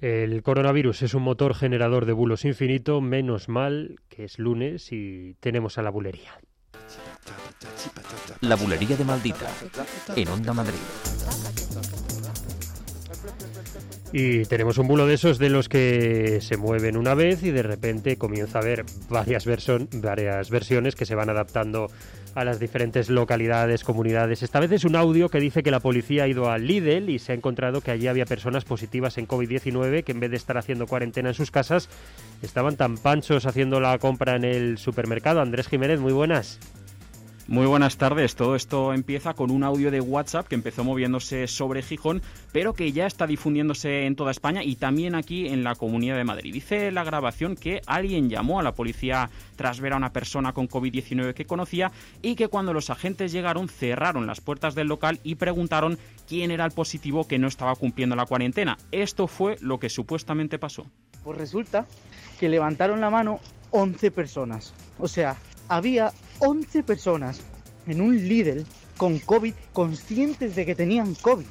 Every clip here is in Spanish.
El coronavirus es un motor generador de bulos infinito, menos mal que es lunes y tenemos a la bulería. La bulería de Maldita, en Onda Madrid. Y tenemos un bulo de esos de los que se mueven una vez y de repente comienza a haber varias versiones que se van adaptando a las diferentes localidades, comunidades. Esta vez es un audio que dice que la policía ha ido al Lidl y se ha encontrado que allí había personas positivas en COVID-19 que en vez de estar haciendo cuarentena en sus casas, estaban tan panchos haciendo la compra en el supermercado. Andrés Jiménez, muy buenas. Muy buenas tardes. Todo esto empieza con un audio de WhatsApp que empezó moviéndose sobre Gijón, pero que ya está difundiéndose en toda España y también aquí en la Comunidad de Madrid. Dice la grabación que alguien llamó a la policía tras ver a una persona con COVID-19 que conocía y que cuando los agentes llegaron cerraron las puertas del local y preguntaron quién era el positivo que no estaba cumpliendo la cuarentena. Esto fue lo que supuestamente pasó. Pues resulta que levantaron la mano 11 personas. O sea, había 11 personas en un Lidl con COVID, conscientes de que tenían COVID.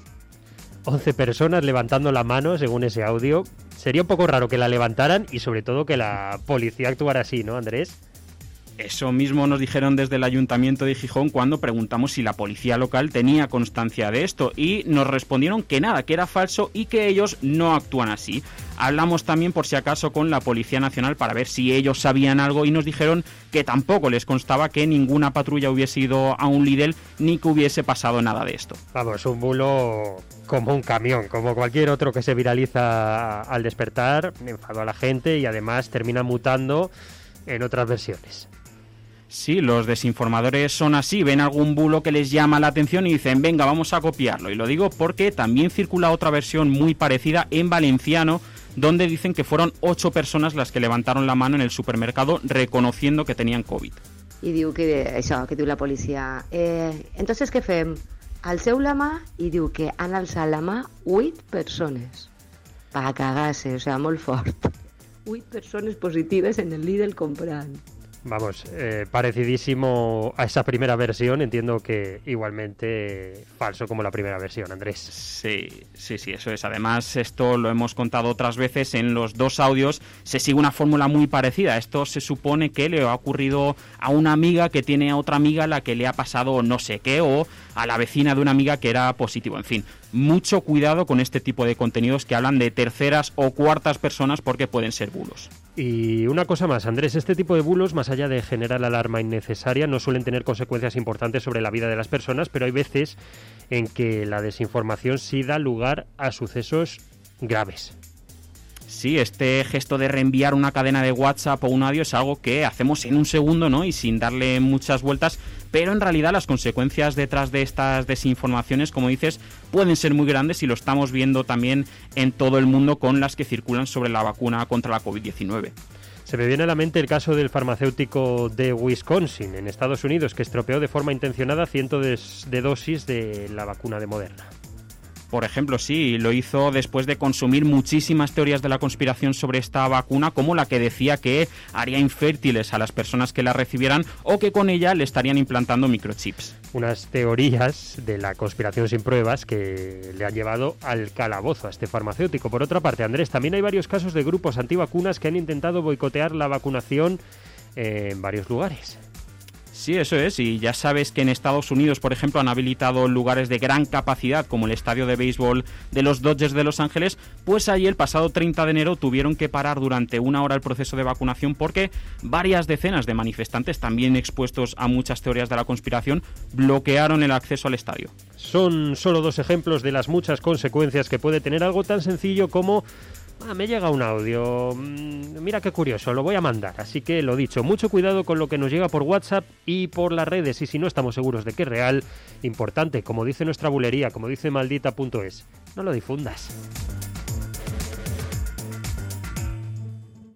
11 personas levantando la mano, según ese audio. Sería un poco raro que la levantaran y sobre todo que la policía actuara así, ¿no, Andrés? Eso mismo nos dijeron desde el Ayuntamiento de Gijón cuando preguntamos si la policía local tenía constancia de esto y nos respondieron que nada, que era falso y que ellos no actúan así. Hablamos también por si acaso con la Policía Nacional para ver si ellos sabían algo y nos dijeron que tampoco les constaba que ninguna patrulla hubiese ido a un Lidl ni que hubiese pasado nada de esto. Vamos, un bulo como un camión, como cualquier otro que se viraliza al despertar, enfadó a la gente y además termina mutando en otras versiones. Sí, los desinformadores son así, ven algún bulo que les llama la atención y dicen, venga, vamos a copiarlo. Y lo digo porque también circula otra versión muy parecida en valenciano, donde dicen que fueron 8 personas las que levantaron la mano en el supermercado reconociendo que tenían COVID. I diu que això, que diu la policia. Entonces què fem? Alceu la mà i diu que han alçat la mà 8 persones. Pa cagar-se, o sea, molt fort. 8 persones positives en el Lidl comprant. Vamos, parecidísimo a esa primera versión, entiendo que igualmente falso como la primera versión, Andrés. Sí, eso es. Además, esto lo hemos contado otras veces, en los dos audios se sigue una fórmula muy parecida. Esto se supone que le ha ocurrido a una amiga que tiene a otra amiga a la que le ha pasado no sé qué, o a la vecina de una amiga que era positivo. En fin, mucho cuidado con este tipo de contenidos que hablan de terceras o cuartas personas porque pueden ser bulos. Y una cosa más, Andrés, este tipo de bulos, más allá de generar alarma innecesaria, no suelen tener consecuencias importantes sobre la vida de las personas, pero hay veces en que la desinformación sí da lugar a sucesos graves. Sí, este gesto de reenviar una cadena de WhatsApp o un audio es algo que hacemos en un segundo, ¿no? Y sin darle muchas vueltas, pero en realidad las consecuencias detrás de estas desinformaciones, como dices, pueden ser muy grandes y lo estamos viendo también en todo el mundo con las que circulan sobre la vacuna contra la COVID-19. Se me viene a la mente el caso del farmacéutico de Wisconsin, en Estados Unidos, que estropeó de forma intencionada cientos de dosis de la vacuna de Moderna. Por ejemplo, sí, lo hizo después de consumir muchísimas teorías de la conspiración sobre esta vacuna, como la que decía que haría infértiles a las personas que la recibieran o que con ella le estarían implantando microchips. Unas teorías de la conspiración sin pruebas que le han llevado al calabozo a este farmacéutico. Por otra parte, Andrés, también hay varios casos de grupos antivacunas que han intentado boicotear la vacunación en varios lugares. Sí, eso es, y ya sabes que en Estados Unidos, por ejemplo, han habilitado lugares de gran capacidad, como el estadio de béisbol de los Dodgers de Los Ángeles, pues allí el pasado 30 de enero tuvieron que parar durante una hora el proceso de vacunación porque varias decenas de manifestantes, también expuestos a muchas teorías de la conspiración, bloquearon el acceso al estadio. Son solo 2 ejemplos de las muchas consecuencias que puede tener algo tan sencillo como... me llega un audio, mira qué curioso, lo voy a mandar. Así que lo dicho, mucho cuidado con lo que nos llega por WhatsApp y por las redes. Y si no estamos seguros de que es real, importante, como dice nuestra bulería, como dice maldita.es, no lo difundas.